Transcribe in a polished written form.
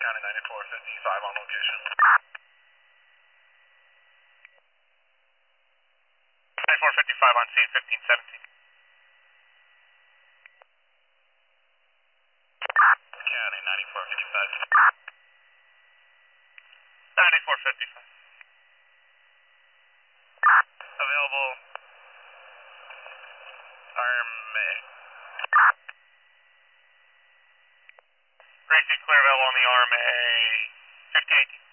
County 9455 on location. 9455 on scene, 1517. County 9455. 9455. Available. RMA. Racing clear available on the RMA 1518.